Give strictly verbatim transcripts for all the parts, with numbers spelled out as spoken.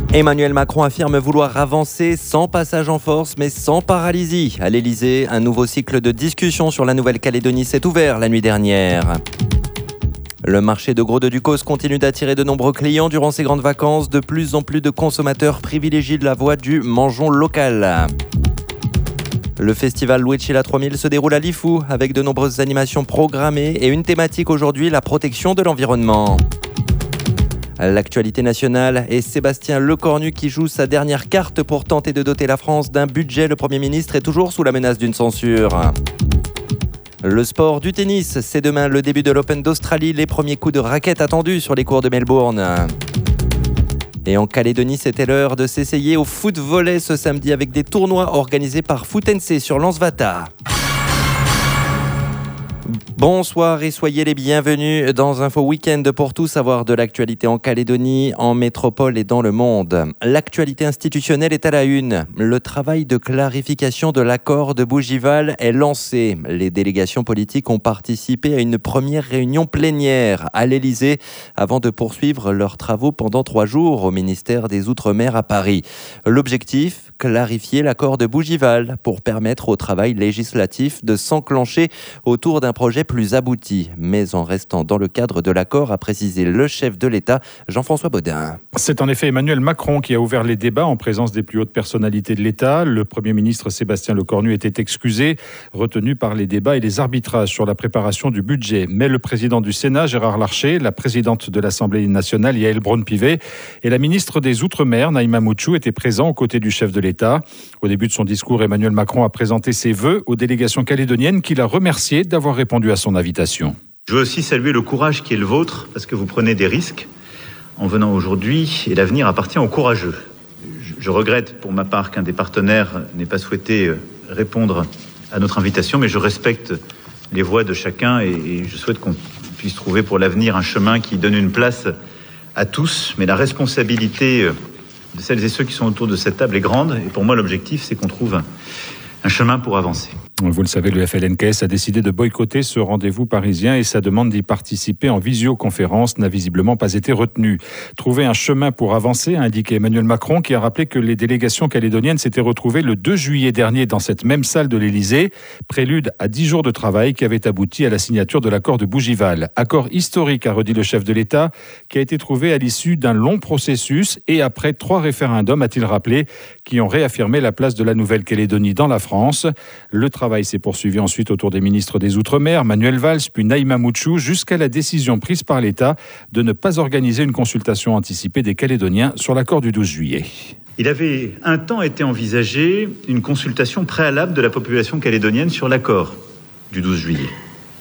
Emmanuel Macron affirme vouloir avancer sans passage en force mais sans paralysie. À l'Elysée, un nouveau cycle de discussion sur la Nouvelle-Calédonie s'est ouvert la nuit dernière. Le marché de Gros de Ducos continue d'attirer de nombreux clients durant ces grandes vacances. De plus en plus de consommateurs privilégient la voie du mangeons local. Le festival Louetchila trois mille se déroule à Lifou avec de nombreuses animations programmées et une thématique aujourd'hui, la protection de l'environnement. L'actualité nationale est Sébastien Lecornu qui joue sa dernière carte pour tenter de doter la France d'un budget. Le Premier ministre est toujours sous la menace d'une censure. Le sport du tennis, c'est demain le début de l'Open d'Australie. Les premiers coups de raquette attendus sur les cours de Melbourne. Et en Calédonie, c'était l'heure de s'essayer au foot volley ce samedi avec des tournois organisés par Foot N C sur Lansvata. Bonsoir et soyez les bienvenus dans Info Week-end pour tout savoir de l'actualité en Calédonie, en métropole et dans le monde. L'actualité institutionnelle est à la une. Le travail de clarification de l'accord de Bougival est lancé. Les délégations politiques ont participé à une première réunion plénière à l'Elysée avant de poursuivre leurs travaux pendant trois jours au ministère des Outre-mer à Paris. L'objectif, clarifier l'accord de Bougival pour permettre au travail législatif de s'enclencher autour d'un projet plus abouti, mais en restant dans le cadre de l'accord, a précisé le chef de l'État, Jean-François Baudin. C'est en effet Emmanuel Macron qui a ouvert les débats en présence des plus hautes personnalités de l'État. Le Premier ministre Sébastien Lecornu était excusé, retenu par les débats et les arbitrages sur la préparation du budget. Mais le président du Sénat, Gérard Larcher, la présidente de l'Assemblée nationale, Yaël Braun-Pivet, et la ministre des Outre-mer, Naïma Moutchou, étaient présents aux côtés du chef de l'État. Au début de son discours, Emmanuel Macron a présenté ses vœux aux délégations calédoniennes qu'il a remerciées d'avoir répondu à son invitation. Je veux aussi saluer le courage qui est le vôtre, parce que vous prenez des risques en venant aujourd'hui, et l'avenir appartient aux courageux. Je regrette pour ma part qu'un des partenaires n'ait pas souhaité répondre à notre invitation, mais je respecte les voix de chacun et je souhaite qu'on puisse trouver pour l'avenir un chemin qui donne une place à tous. Mais la responsabilité de celles et ceux qui sont autour de cette table est grande, et pour moi l'objectif c'est qu'on trouve un, un chemin pour avancer. Vous le savez, le F L N K S a décidé de boycotter ce rendez-vous parisien et sa demande d'y participer en visioconférence n'a visiblement pas été retenue. Trouver un chemin pour avancer, a indiqué Emmanuel Macron, qui a rappelé que les délégations calédoniennes s'étaient retrouvées le deux juillet dernier dans cette même salle de l'Elysée, prélude à dix jours de travail qui avait abouti à la signature de l'accord de Bougival. Accord historique, a redit le chef de l'État, qui a été trouvé à l'issue d'un long processus et après trois référendums, a-t-il rappelé, qui ont réaffirmé la place de la Nouvelle-Calédonie dans la France. Le travail Le travail s'est poursuivi ensuite autour des ministres des Outre-mer, Manuel Valls, puis Naïma Moutchou, jusqu'à la décision prise par l'État de ne pas organiser une consultation anticipée des Calédoniens sur l'accord du douze juillet. Il avait un temps été envisagé une consultation préalable de la population calédonienne sur l'accord du douze juillet.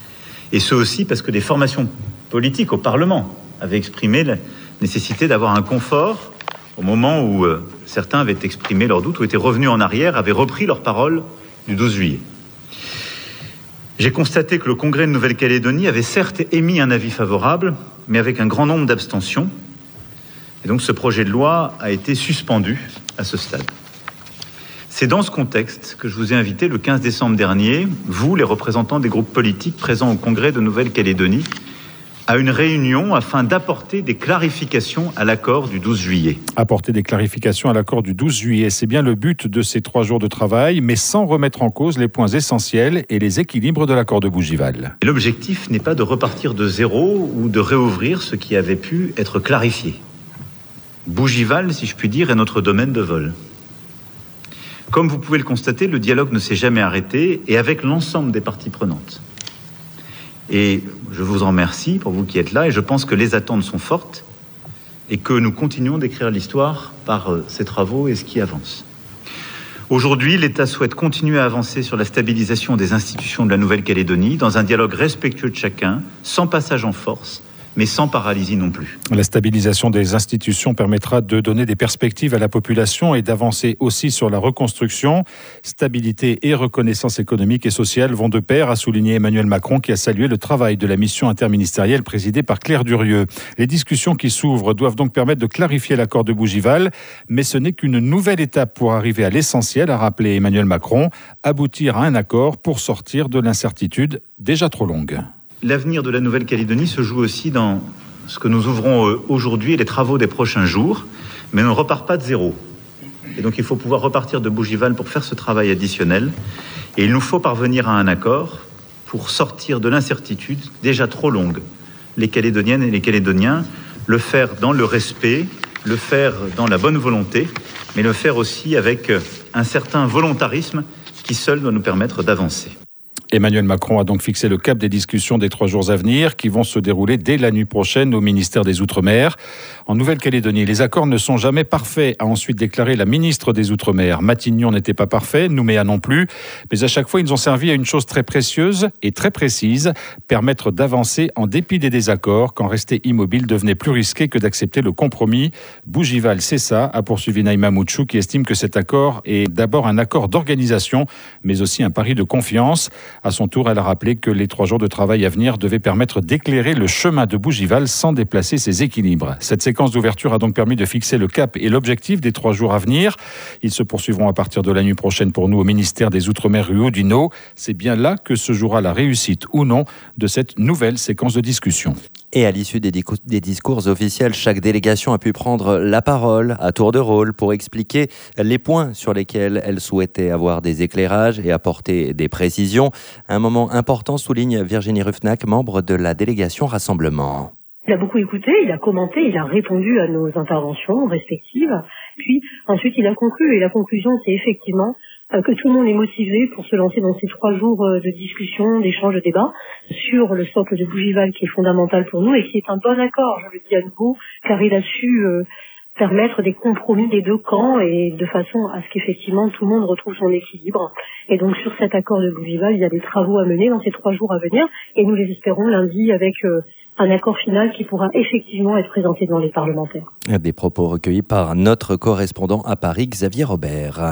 Et ce aussi parce que des formations politiques au Parlement avaient exprimé la nécessité d'avoir un confort au moment où euh, certains avaient exprimé leurs doutes ou étaient revenus en arrière, avaient repris leurs paroles du douze juillet. J'ai constaté que le Congrès de Nouvelle-Calédonie avait certes émis un avis favorable, mais avec un grand nombre d'abstentions. Et donc ce projet de loi a été suspendu à ce stade. C'est dans ce contexte que je vous ai invité le quinze décembre dernier, vous, les représentants des groupes politiques présents au Congrès de Nouvelle-Calédonie, à une réunion afin d'apporter des clarifications à l'accord du douze juillet. Apporter des clarifications à l'accord du douze juillet, c'est bien le but de ces trois jours de travail, mais sans remettre en cause les points essentiels et les équilibres de l'accord de Bougival. L'objectif n'est pas de repartir de zéro ou de réouvrir ce qui avait pu être clarifié. Bougival, si je puis dire, est notre domaine de vol. Comme vous pouvez le constater, le dialogue ne s'est jamais arrêté et avec l'ensemble des parties prenantes. Et je vous en remercie pour vous qui êtes là et je pense que les attentes sont fortes et que nous continuons d'écrire l'histoire par ces travaux et ce qui avance. Aujourd'hui, l'État souhaite continuer à avancer sur la stabilisation des institutions de la Nouvelle-Calédonie dans un dialogue respectueux de chacun, sans passage en force, mais sans paralysie non plus. La stabilisation des institutions permettra de donner des perspectives à la population et d'avancer aussi sur la reconstruction. Stabilité et reconnaissance économique et sociale vont de pair, a souligné Emmanuel Macron, qui a salué le travail de la mission interministérielle présidée par Claire Durieux. Les discussions qui s'ouvrent doivent donc permettre de clarifier l'accord de Bougival, mais ce n'est qu'une nouvelle étape pour arriver à l'essentiel, a rappelé Emmanuel Macron, aboutir à un accord pour sortir de l'incertitude déjà trop longue. L'avenir de la Nouvelle-Calédonie se joue aussi dans ce que nous ouvrons aujourd'hui et les travaux des prochains jours, Mais on ne repart pas de zéro. Et donc il faut pouvoir repartir de Bougival pour faire ce travail additionnel. Et il nous faut parvenir à un accord pour sortir de l'incertitude déjà trop longue. Les Calédoniennes et les Calédoniens, le faire dans le respect, le faire dans la bonne volonté, mais le faire aussi avec un certain volontarisme qui seul doit nous permettre d'avancer. Emmanuel Macron a donc fixé le cap des discussions des trois jours à venir qui vont se dérouler dès la nuit prochaine au ministère des Outre-mer. En Nouvelle-Calédonie, les accords ne sont jamais parfaits, a ensuite déclaré la ministre des Outre-mer. Matignon n'était pas parfait, Nouméa non plus, mais à chaque fois ils ont servi à une chose très précieuse et très précise, permettre d'avancer en dépit des désaccords quand rester immobile devenait plus risqué que d'accepter le compromis. Bougival, c'est ça, a poursuivi Naïma Mouchou qui estime que cet accord est d'abord un accord d'organisation, mais aussi un pari de confiance. À son tour, elle a rappelé que les trois jours de travail à venir devaient permettre d'éclairer le chemin de Bougival sans déplacer ses équilibres. Cette séquence d'ouverture a donc permis de fixer le cap et l'objectif des trois jours à venir. Ils se poursuivront à partir de la nuit prochaine pour nous au ministère des Outre-mer rue Oudinot. C'est bien là que se jouera la réussite ou non de cette nouvelle séquence de discussion. Et à l'issue des, discours, des discours officiels, chaque délégation a pu prendre la parole à tour de rôle pour expliquer les points sur lesquels elle souhaitait avoir des éclairages et apporter des précisions. Un moment important, souligne Virginie Ruffnac, membre de la délégation Rassemblement. Il a beaucoup écouté, il a commenté, il a répondu à nos interventions respectives. Puis ensuite, il a conclu. Et la conclusion, c'est effectivement euh, que tout le monde est motivé pour se lancer dans ces trois jours euh, de discussion, d'échange, de débat sur le socle de Bougival qui est fondamental pour nous et qui est un bon accord, je le dis à nouveau, car il a su euh, permettre des compromis des deux camps et de façon à ce qu'effectivement tout le monde retrouve son équilibre. Et donc sur cet accord de Bougival, il y a des travaux à mener dans ces trois jours à venir et nous les espérons lundi avec euh, un accord final qui pourra effectivement être présenté devant les parlementaires. Des propos recueillis par notre correspondant à Paris, Xavier Robert.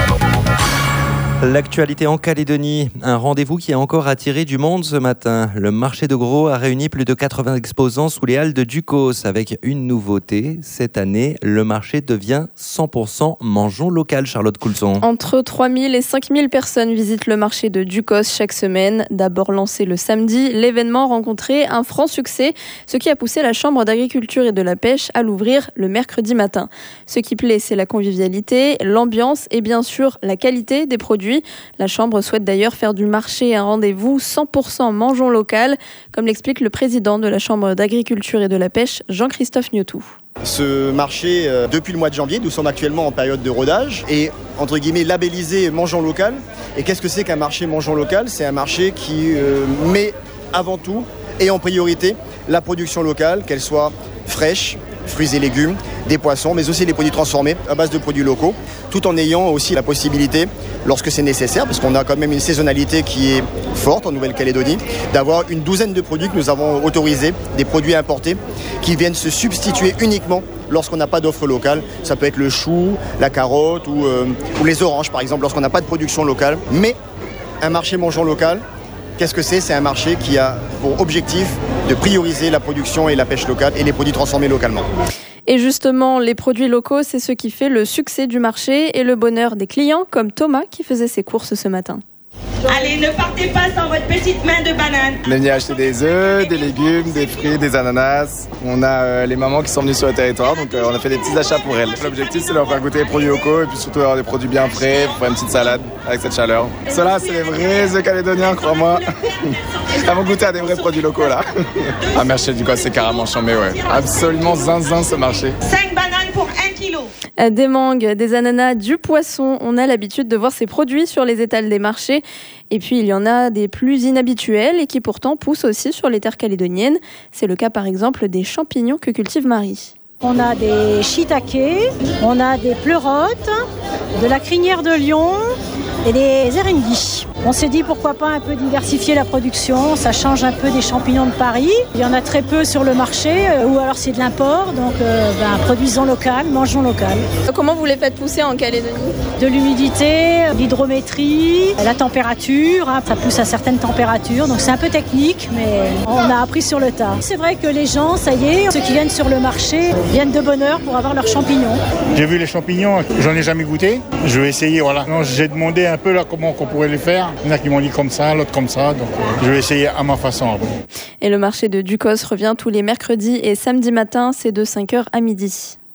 L'actualité en Calédonie, un rendez-vous qui a encore attiré du monde ce matin. Le marché de gros a réuni plus de quatre-vingts exposants sous les halles de Ducos avec une nouveauté. Cette année, le marché devient cent pour cent mangeons local, Charlotte Coulson. Entre trois mille et cinq mille personnes visitent le marché de Ducos chaque semaine. D'abord lancé le samedi, l'événement rencontrait un franc succès, ce qui a poussé la Chambre d'agriculture et de la pêche à l'ouvrir le mercredi matin. Ce qui plaît, c'est la convivialité, l'ambiance et bien sûr la qualité des produits. La Chambre souhaite d'ailleurs faire du marché un rendez-vous cent pour cent mangeons local, comme l'explique le président de la Chambre d'agriculture et de la pêche, Jean-Christophe Gnotou. Ce marché, euh, depuis le mois de janvier, nous sommes actuellement en période de rodage, est entre guillemets labellisé mangeons local. Et qu'est-ce que c'est qu'un marché mangeons local ? C'est un marché qui euh, met avant tout et en priorité la production locale, qu'elle soit fraîche, fruits et légumes, des poissons, mais aussi les produits transformés à base de produits locaux, tout en ayant aussi la possibilité, lorsque c'est nécessaire, parce qu'on a quand même une saisonnalité qui est forte en Nouvelle-Calédonie, d'avoir une douzaine de produits que nous avons autorisés, des produits importés, qui viennent se substituer uniquement lorsqu'on n'a pas d'offre locale. Ça peut être le chou, la carotte ou, euh, ou les oranges, par exemple, lorsqu'on n'a pas de production locale. Mais un marché mangeant local, qu'est-ce que c'est ? C'est un marché qui a pour objectif de prioriser la production et la pêche locale et les produits transformés localement. Et justement, les produits locaux, c'est ce qui fait le succès du marché et le bonheur des clients, comme Thomas qui faisait ses courses ce matin. Allez, ne partez pas sans votre petite main de banane. On est venu acheter des œufs, des légumes, des fruits, des ananas. On a euh, les mamans qui sont venues sur le territoire, donc euh, on a fait des petits achats pour elles. L'objectif, c'est de leur faire goûter les produits locaux et puis surtout avoir des produits bien frais pour faire une petite salade avec cette chaleur. Ceux-là, c'est les vrais œufs calédoniens, crois-moi. Elles vont goûter à des vrais produits locaux, là. Un marché du quoi, c'est carrément chambé, ouais. Absolument zinzin, ce marché. cinq bananes pour un kilo. Des mangues, des ananas, du poisson. On a l'habitude de voir ces produits sur les étals des marchés. Et puis, il y en a des plus inhabituels et qui pourtant poussent aussi sur les terres calédoniennes. C'est le cas, par exemple, des champignons que cultive Marie. On a des shiitakes, on a des pleurotes, de la crinière de lion et des erindis. On s'est dit pourquoi pas un peu diversifier la production, ça change un peu des champignons de Paris. Il y en a très peu sur le marché, ou alors c'est de l'import, donc euh, ben, produisons local, mangeons local. Comment vous les faites pousser en Calédonie ? De l'humidité, l'hydrométrie, la température, hein, ça pousse à certaines températures, donc c'est un peu technique, mais on a appris sur le tas. C'est vrai que les gens, ça y est, ceux qui viennent sur le marché viennent de bonne heure pour avoir leurs champignons. J'ai vu les champignons, j'en ai jamais goûté, je vais essayer, voilà. Non, j'ai demandé un peu là comment on pourrait les faire. Il y en a qui m'ont dit comme ça, l'autre comme ça, donc euh, je vais essayer à ma façon. Et le marché de Ducos revient tous les mercredis et samedis matins, c'est de cinq heures à midi.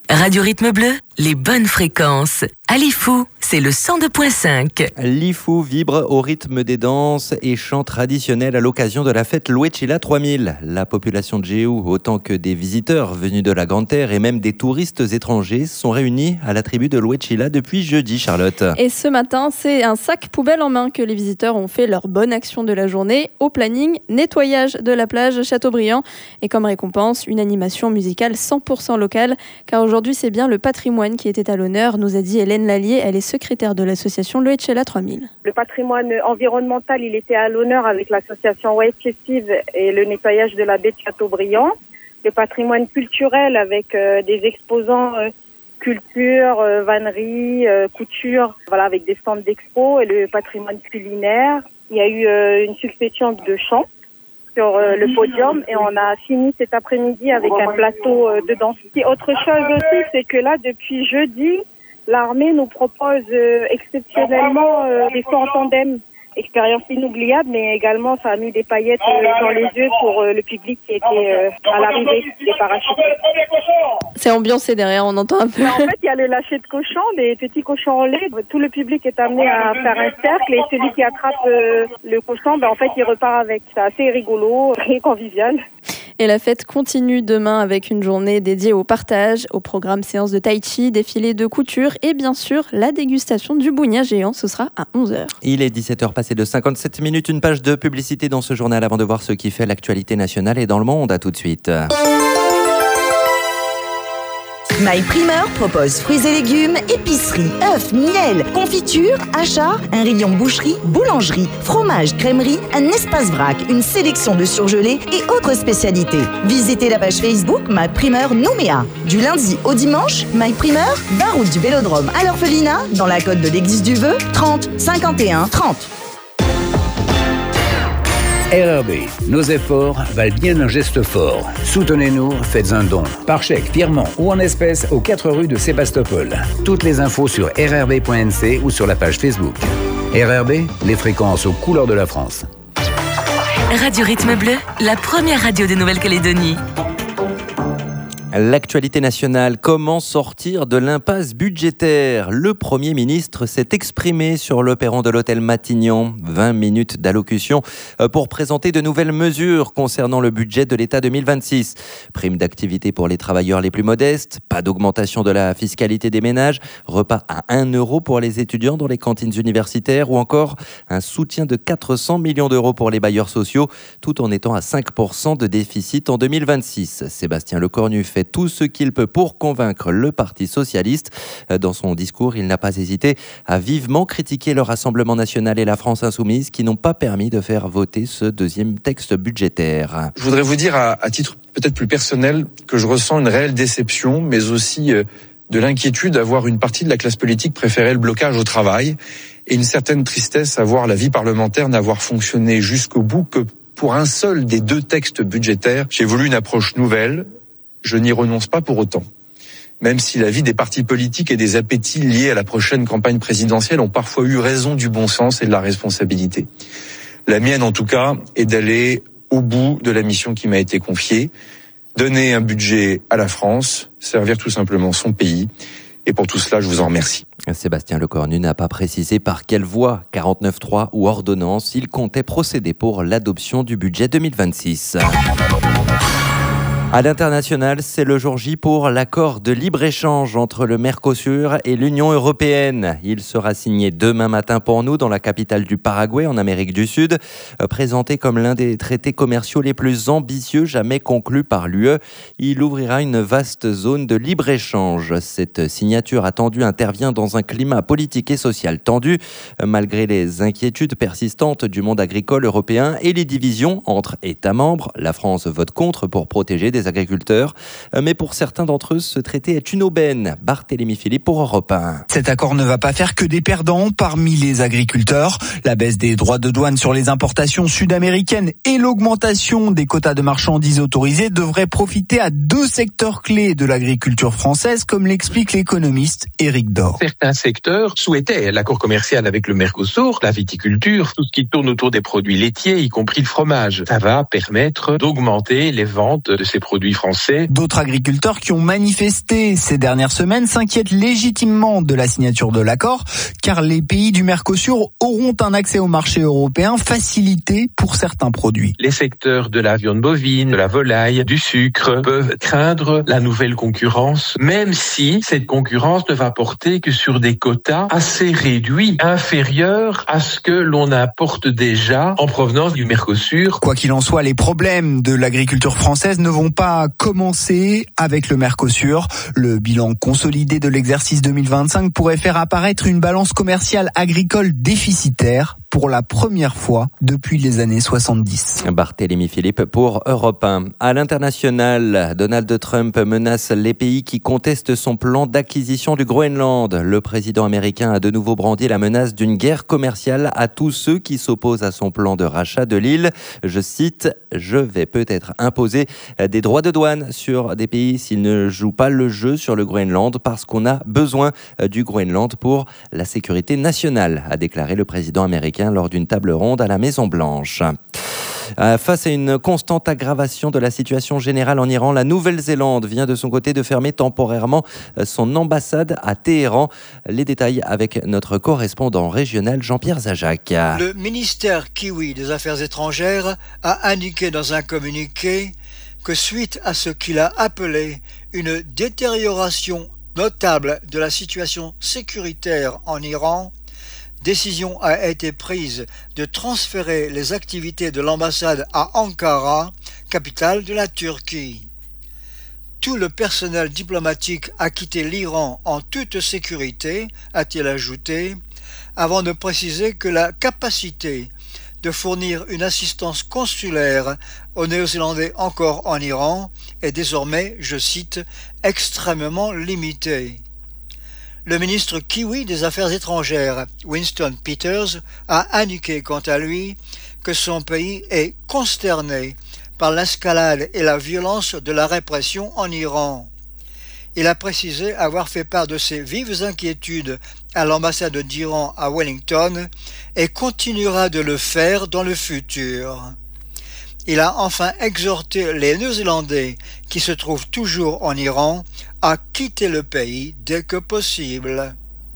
Radio Rythme Bleu, les bonnes fréquences. À Lifou, c'est le cent deux virgule cinq. Lifou vibre au rythme des danses et chants traditionnels à l'occasion de la fête Louechila trois mille. La population de Jéhou, autant que des visiteurs venus de la Grande Terre et même des touristes étrangers, sont réunis à la tribu de Louechila depuis jeudi, Charlotte. Et ce matin, c'est un sac poubelle en main que les visiteurs ont fait leur bonne action de la journée. Au planning, nettoyage de la plage Châteaubriand et comme récompense, une animation musicale cent pour cent locale, car aujourd'hui, Aujourd'hui, c'est bien le patrimoine qui était à l'honneur, nous a dit Hélène Lallier, elle est secrétaire de l'association Louechila trois mille. Le patrimoine environnemental, il était à l'honneur avec l'association Waitesive et le nettoyage de la baie de Châteaubriand. Le patrimoine culturel avec euh, des exposants euh, culture, euh, vannerie, euh, couture, voilà, avec des stands d'expo et le patrimoine culinaire. Il y a eu euh, une succession de chants sur euh, le podium et on a fini cet après-midi avec un plateau euh, de danse. Et autre chose aussi, c'est que là, depuis jeudi, l'armée nous propose euh, exceptionnellement euh, des sauts en tandem. Expérience inoubliable, mais également ça a mis des paillettes euh, dans les yeux pour euh, le public qui était euh, à l'arrivée des parachutés. C'est ambiancé derrière, on entend un peu. Mais en fait, il y a le lâcher de cochons, des petits cochons en lait. Tout le public est amené à faire un cercle et celui qui attrape euh, le cochon, ben, en fait, il repart avec. C'est assez rigolo, très convivial. Et la fête continue demain avec une journée dédiée au partage, au programme séance de tai chi, défilé de couture et bien sûr la dégustation du bougna géant, ce sera à onze heures. Il est dix-sept heures passées de cinquante-sept minutes, une page de publicité dans ce journal avant de voir ce qui fait l'actualité nationale et dans le monde. À tout de suite. My Primeur propose fruits et légumes, épicerie, œufs, miel, confiture, achats, un rayon boucherie, boulangerie, fromage, crèmerie, un espace vrac, une sélection de surgelés et autres spécialités. Visitez la page Facebook My Primeur Nouméa. Du lundi au dimanche, My Primeur, vingt route du Vélodrome à l'Orphelinat, dans la côte de l'Église du Vœu, trente cinquante et un trente. R R B, nos efforts valent bien un geste fort. Soutenez-nous, faites un don. Par chèque, virement ou en espèces aux quatre rues de Sébastopol. Toutes les infos sur r r b point n c ou sur la page Facebook. R R B, les fréquences aux couleurs de la France. Radio Rythme Bleu, la première radio de Nouvelle-Calédonie. L'actualité nationale, comment sortir de l'impasse budgétaire ? Le Premier ministre s'est exprimé sur le perron de l'hôtel Matignon. vingt minutes d'allocution pour présenter de nouvelles mesures concernant le budget de l'État deux mille vingt-six. Prime d'activité pour les travailleurs les plus modestes, pas d'augmentation de la fiscalité des ménages, repas à un euro pour les étudiants dans les cantines universitaires ou encore un soutien de quatre cents millions d'euros pour les bailleurs sociaux, tout en étant à cinq pour cent de déficit en deux mille vingt-six. Sébastien Lecornu fait tout ce qu'il peut pour convaincre le Parti socialiste. Dans son discours, il n'a pas hésité à vivement critiquer le Rassemblement national et la France insoumise qui n'ont pas permis de faire voter ce deuxième texte budgétaire. Je voudrais vous dire à, à titre peut-être plus personnel que je ressens une réelle déception, mais aussi euh, de l'inquiétude à voir une partie de la classe politique préférer le blocage au travail et une certaine tristesse à voir la vie parlementaire n'avoir fonctionné jusqu'au bout que pour un seul des deux textes budgétaires. J'ai voulu une approche nouvelle. Je n'y renonce pas pour autant. Même si la vie des partis politiques et des appétits liés à la prochaine campagne présidentielle ont parfois eu raison du bon sens et de la responsabilité. La mienne, en tout cas, est d'aller au bout de la mission qui m'a été confiée, donner un budget à la France, servir tout simplement son pays. Et pour tout cela, je vous en remercie. Sébastien Lecornu n'a pas précisé par quelle voie, quarante-neuf trois ou ordonnance, il comptait procéder pour l'adoption du budget deux mille vingt-six. À l'international, c'est le jour J pour l'accord de libre-échange entre le Mercosur et l'Union européenne. Il sera signé demain matin pour nous dans la capitale du Paraguay, en Amérique du Sud. Présenté comme l'un des traités commerciaux les plus ambitieux jamais conclus par l'U E, il ouvrira une vaste zone de libre-échange. Cette signature attendue intervient dans un climat politique et social tendu, malgré les inquiétudes persistantes du monde agricole européen et les divisions entre États membres. La France vote contre pour protéger des agriculteurs, mais pour certains d'entre eux, ce traité est une aubaine. Barthélémy Philippe pour Europe un. Cet accord ne va pas faire que des perdants parmi les agriculteurs. La baisse des droits de douane sur les importations sud-américaines et l'augmentation des quotas de marchandises autorisées devraient profiter à deux secteurs clés de l'agriculture française, comme l'explique l'économiste Éric Dor. Certains secteurs souhaitaient l'accord commercial avec le Mercosur, la viticulture, tout ce qui tourne autour des produits laitiers, y compris le fromage. Ça va permettre d'augmenter les ventes de ces produits produits français. D'autres agriculteurs qui ont manifesté ces dernières semaines s'inquiètent légitimement de la signature de l'accord, car les pays du Mercosur auront un accès au marché européen facilité pour certains produits. Les secteurs de la viande bovine, de la volaille, du sucre peuvent craindre la nouvelle concurrence, même si cette concurrence ne va porter que sur des quotas assez réduits, inférieurs à ce que l'on importe déjà en provenance du Mercosur. Quoi qu'il en soit, les problèmes de l'agriculture française ne vont pas commencer avec le Mercosur. Le bilan consolidé de l'exercice deux mille vingt-cinq pourrait faire apparaître une balance commerciale agricole déficitaire pour la première fois depuis les années soixante-dix. Barthélémy Philippe pour Europe un. À l'international, Donald Trump menace les pays qui contestent son plan d'acquisition du Groenland. Le président américain a de nouveau brandi la menace d'une guerre commerciale à tous ceux qui s'opposent à son plan de rachat de l'île. Je cite, « Je vais peut-être imposer des droits de douane sur des pays s'ils ne jouent pas le jeu sur le Groenland parce qu'on a besoin du Groenland pour la sécurité nationale », a déclaré le président américain lors d'une table ronde à la Maison-Blanche. Face à une constante aggravation de la situation générale en Iran, la Nouvelle-Zélande vient de son côté de fermer temporairement son ambassade à Téhéran. Les détails avec notre correspondant régional Jean-Pierre Zajac. Le ministère kiwi des Affaires étrangères a indiqué dans un communiqué que suite à ce qu'il a appelé une détérioration notable de la situation sécuritaire en Iran, décision a été prise de transférer les activités de l'ambassade à Ankara, capitale de la Turquie. Tout le personnel diplomatique a quitté l'Iran en toute sécurité, a-t-il ajouté, avant de préciser que la capacité de fournir une assistance consulaire aux Néo-Zélandais encore en Iran est désormais, je cite, extrêmement limitée. Le ministre kiwi des Affaires étrangères, Winston Peters, a indiqué quant à lui que son pays est consterné par l'escalade et la violence de la répression en Iran. Il a précisé avoir fait part de ses vives inquiétudes à l'ambassade d'Iran à Wellington et continuera de le faire dans le futur. Il a enfin exhorté les Néo-Zélandais qui se trouvent toujours en Iran à quitter le pays dès que possible.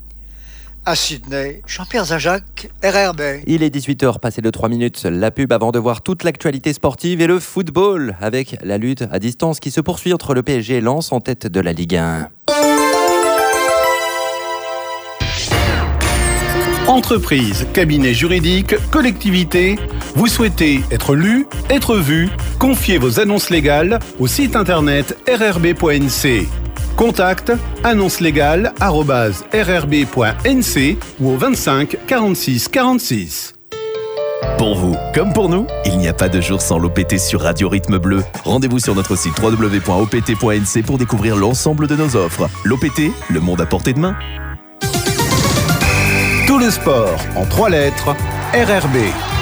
À Sydney, Jean-Pierre Zajac, R R B. Il est dix-huit heures, passé de trois minutes. La pub avant de voir toute l'actualité sportive et le football avec la lutte à distance qui se poursuit entre le P S G et Lens en tête de la Ligue un. Entreprise, cabinet juridique, collectivité, vous souhaitez être lu, être vu, confiez vos annonces légales au site internet r r b point n c. Contact annonce légale arobase r r b point n c ou au vingt-cinq quarante-six quarante-six. Pour vous, comme pour nous, il n'y a pas de jour sans l'O P T sur Radio Rythme Bleu. Rendez-vous sur notre site w w w point o p t point n c pour découvrir l'ensemble de nos offres. L'O P T, le monde à portée de main. Tout le sport en trois lettres, R R B.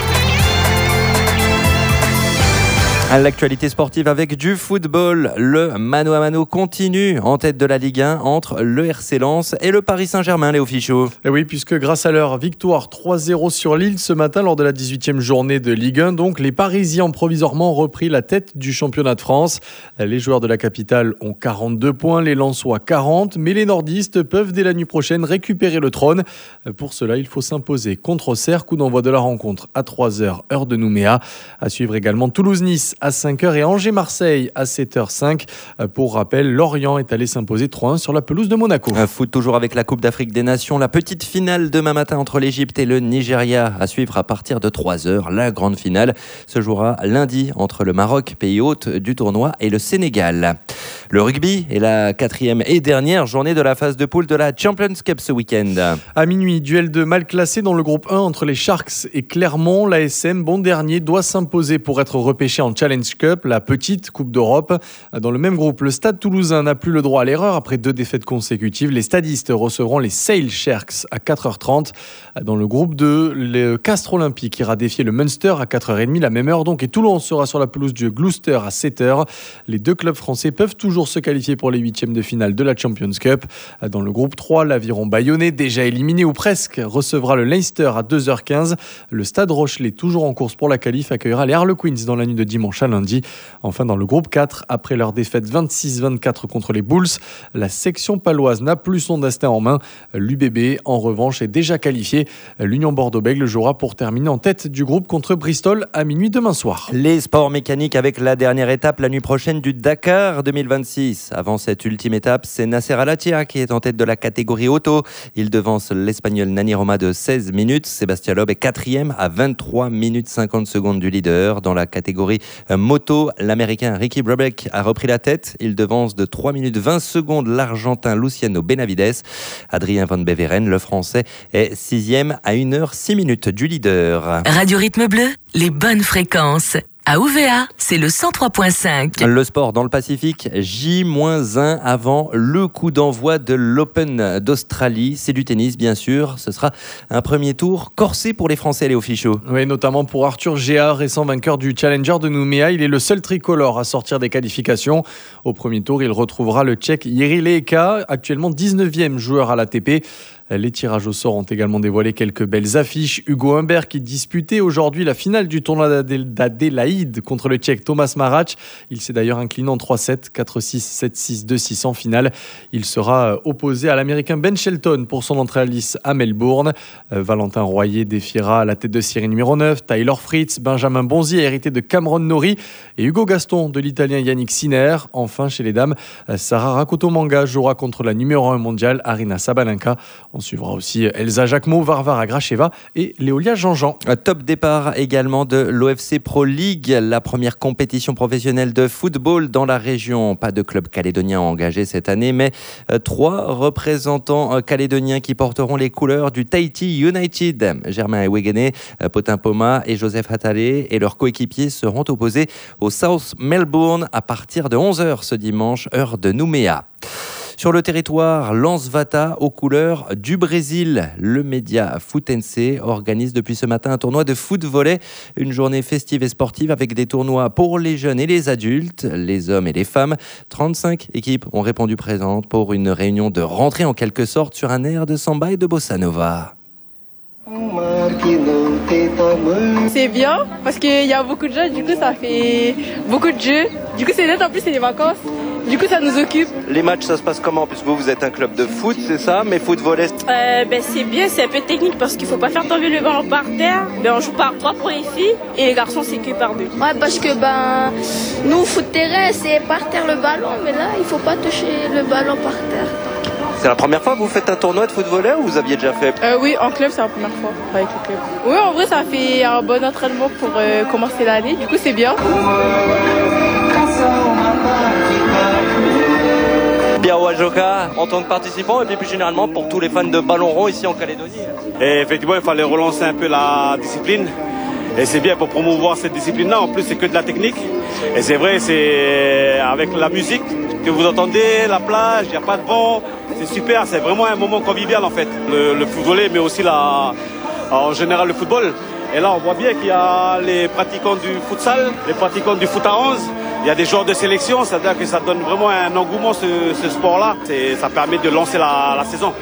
À l'actualité sportive avec du football, le mano à mano continue en tête de la Ligue un entre le R C Lens et le Paris Saint-Germain, Léo Fichot. Et oui, puisque grâce à leur victoire trois zéro sur Lille ce matin lors de la dix-huitième journée de Ligue un, donc les Parisiens ont provisoirement repris la tête du championnat de France. Les joueurs de la capitale ont quarante-deux points, les Lensois quarante, mais les nordistes peuvent dès la nuit prochaine récupérer le trône. Pour cela, il faut s'imposer contre Auxerre, coup d'envoi de la rencontre à trois heures, heure de Nouméa. À suivre également Toulouse-Nice à cinq heures et Angers-Marseille à sept heures cinq. Pour rappel, Lorient est allé s'imposer trois un sur la pelouse de Monaco. Un foot toujours avec la Coupe d'Afrique des Nations. La petite finale demain matin entre l'Égypte et le Nigeria. À suivre à partir de trois heures. La grande finale se jouera lundi entre le Maroc, pays hôte du tournoi, et le Sénégal. Le rugby est la quatrième et dernière journée de la phase de poule de la Champions Cup ce week-end. À minuit, duel de mal classé dans le groupe un entre les Sharks et Clermont. L'A S M, bon dernier, doit s'imposer pour être repêché en Challenge Cup, la petite Coupe d'Europe. Dans le même groupe, le Stade Toulousain n'a plus le droit à l'erreur après deux défaites consécutives. Les stadistes recevront les Sale Sharks à quatre heures trente. Dans le groupe deux, le Castres Olympique ira défier le Munster à quatre heures trente, la même heure donc, et Toulon sera sur la pelouse du Gloucester à sept heures. Les deux clubs français peuvent toujours toujours se qualifier pour les huitièmes de finale de la Champions Cup. Dans le groupe trois, l'Aviron bayonnais, déjà éliminé ou presque, recevra le Leinster à deux heures quinze. Le Stade Rochelet, toujours en course pour la qualif, accueillera les Harlequins dans la nuit de dimanche à lundi. Enfin, dans le groupe quatre, après leur défaite vingt-six vingt-quatre contre les Bulls, la section paloise n'a plus son destin en main. L'U B B, en revanche, est déjà qualifié. L'Union Bordeaux-Bègles jouera pour terminer en tête du groupe contre Bristol à minuit demain soir. Les sports mécaniques avec la dernière étape la nuit prochaine du Dakar deux mille vingt-six. Avant cette ultime étape, c'est Nasser Al-Attiyah qui est en tête de la catégorie auto. Il devance l'Espagnol Nani Roma de seize minutes. Sébastien Loeb est quatrième à vingt-trois minutes cinquante secondes du leader. Dans la catégorie moto, l'Américain Ricky Brabec a repris la tête. Il devance de trois minutes vingt secondes l'Argentin Luciano Benavides. Adrien Van Beveren, le Français, est sixième à une heure six minutes du leader. Radio Rythme Bleu, les bonnes fréquences. À O V A, c'est le cent trois virgule cinq. Le sport dans le Pacifique, J un avant le coup d'envoi de l'Open d'Australie. C'est du tennis, bien sûr. Ce sera un premier tour corsé pour les Français, Léo Fichot. Oui, notamment pour Arthur Géard, récent vainqueur du Challenger de Nouméa. Il est le seul tricolore à sortir des qualifications. Au premier tour, il retrouvera le Tchèque Jiří Leka, actuellement dix-neuvième joueur à l'A T P. Les tirages au sort ont également dévoilé quelques belles affiches. Hugo Humbert qui disputait aujourd'hui la finale du tournoi d'Adélaïde contre le Tchèque Thomas Marac. Il s'est d'ailleurs incliné en trois sept, quatre six, sept six, deux six en finale. Il sera opposé à l'Américain Ben Shelton pour son entrée à Alice à Melbourne. Valentin Royer défiera à la tête de série numéro neuf. Tyler Fritz, Benjamin Bonzi hérité de Cameron Norrie et Hugo Gaston de l'Italien Yannick Sinner. Enfin, chez les dames, Sarah Rakotomanga jouera contre la numéro un mondiale Arina Sabalenka. On suivra aussi Elsa Jacquemot, Varvara Gracheva et Léolia Jean-Jean. Top départ également de l'O F C Pro League, la première compétition professionnelle de football dans la région. Pas de club calédonien engagé cette année, mais trois représentants calédoniens qui porteront les couleurs du Tahiti United. Germain Ewegene, Potin Poma et Joseph Hatale et leurs coéquipiers seront opposés au South Melbourne à partir de onze heures ce dimanche, heure de Nouméa. Sur le territoire, Lance Vata aux couleurs du Brésil. Le média Footense organise depuis ce matin un tournoi de foot-volley. Une journée festive et sportive avec des tournois pour les jeunes et les adultes, les hommes et les femmes. trente-cinq équipes ont répondu présentes pour une réunion de rentrée en quelque sorte sur un air de samba et de bossa nova. C'est bien parce qu'il y a beaucoup de jeux, du coup ça fait beaucoup de jeux. Du coup c'est net, en plus c'est les vacances. Du coup, ça nous occupe. Les matchs, ça se passe comment? Puisque vous, vous êtes un club de foot, c'est ça? Mais foot-volley euh, ben, c'est bien, c'est un peu technique parce qu'il faut pas faire tomber le ballon par terre. Ben, on joue par trois pour les filles et les garçons, c'est que par deux. Ouais, parce que ben, nous, foot terrain, c'est par terre le ballon, mais là, il faut pas toucher le ballon par terre. C'est la première fois que vous faites un tournoi de foot-volley ou vous aviez déjà fait? euh, Oui, en club, c'est la première fois avec le club. Oui, en vrai, ça fait un bon entraînement pour euh, commencer l'année. Du coup, c'est bien. Pierre Wajoka, en tant que participant et puis plus généralement pour tous les fans de ballon rond ici en Calédonie. Et effectivement, il fallait relancer un peu la discipline. Et c'est bien pour promouvoir cette discipline-là. En plus, c'est que de la technique. Et c'est vrai, c'est avec la musique que vous entendez, la plage, il n'y a pas de vent. C'est super, c'est vraiment un moment convivial en fait. Le, le football, mais aussi la, en général le football. Et là, on voit bien qu'il y a les pratiquants du futsal, les pratiquants du foot à onze. Il y a des joueurs de sélection, c'est-à-dire que ça donne vraiment un engouement ce, ce sport-là. C'est, ça permet de lancer la, la saison.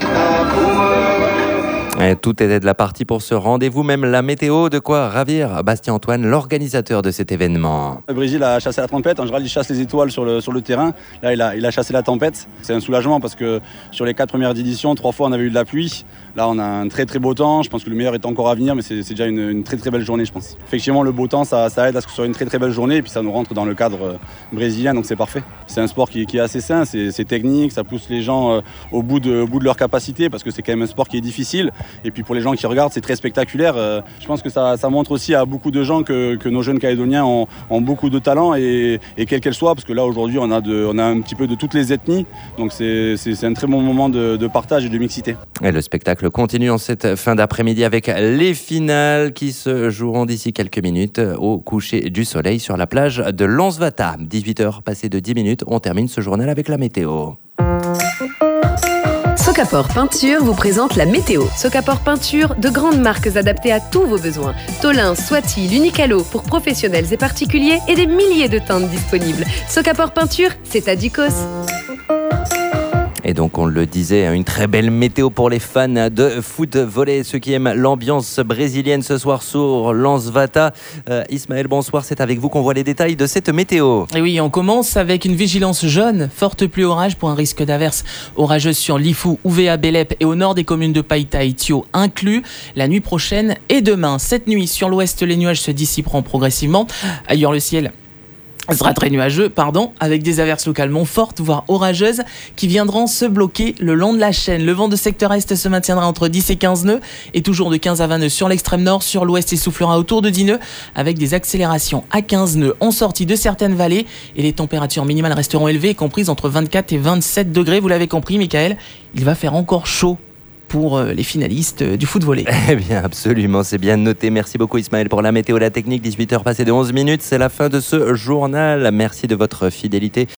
Et tout était de la partie pour ce rendez-vous, même la météo, de quoi ravir Bastien Antoine, l'organisateur de cet événement. Le Brésil a chassé la tempête, en général il chasse les étoiles sur le, sur le terrain, là il a, il a chassé la tempête. C'est un soulagement parce que sur les quatre premières éditions, trois fois on avait eu de la pluie. Là on a un très très beau temps, je pense que le meilleur est encore à venir, mais c'est, c'est déjà une, une très très belle journée je pense. Effectivement le beau temps ça, ça aide à ce que ce soit une très très belle journée et puis ça nous rentre dans le cadre brésilien, donc c'est parfait. C'est un sport qui, qui est assez sain, c'est, c'est technique, ça pousse les gens au bout, de, au bout de leur capacité parce que c'est quand même un sport qui est difficile. Et puis pour les gens qui regardent, c'est très spectaculaire. Euh, je pense que ça, ça montre aussi à beaucoup de gens que, que nos jeunes Calédoniens ont, ont beaucoup de talent et, et quel qu'elle soit, parce que là aujourd'hui on a, de, on a un petit peu de toutes les ethnies, donc c'est, c'est, c'est un très bon moment de, de partage et de mixité. Et le spectacle continue en cette fin d'après-midi avec les finales qui se joueront d'ici quelques minutes au coucher du soleil sur la plage de Lance Vata. dix-huit heures passées de dix minutes, on termine ce journal avec la météo. Socapor Peinture vous présente la météo. Socapor Peinture, de grandes marques adaptées à tous vos besoins. Tolin, Swati, l'Unicalo pour professionnels et particuliers et des milliers de teintes disponibles. Socapor Peinture, c'est à Ducos. Et donc on le disait, une très belle météo pour les fans de foot volley, ceux qui aiment l'ambiance brésilienne ce soir sur Lens-Vata. Euh, Ismaël, bonsoir, c'est avec vous qu'on voit les détails de cette météo. Et oui, on commence avec une vigilance jaune, forte pluie orage pour un risque d'averse orageuse sur Lifou, Ouvéa, Bélep et au nord des communes de Païta et Thio inclus, la nuit prochaine et demain. Cette nuit, sur l'ouest, les nuages se dissiperont progressivement. Ailleurs, le ciel sera très nuageux, pardon, avec des averses localement fortes, voire orageuses, qui viendront se bloquer le long de la chaîne. Le vent de secteur est se maintiendra entre dix et quinze nœuds, et toujours de quinze à vingt nœuds sur l'extrême nord. Sur l'ouest, il soufflera autour de dix nœuds, avec des accélérations à quinze nœuds en sortie de certaines vallées, et les températures minimales resteront élevées, comprises entre vingt-quatre et vingt-sept degrés. Vous l'avez compris, Michael, il va faire encore chaud pour les finalistes du foot volley. Eh bien, absolument, c'est bien noté. Merci beaucoup Ismaël pour la météo, la technique. dix-huit heures passées de onze minutes, c'est la fin de ce journal. Merci de votre fidélité.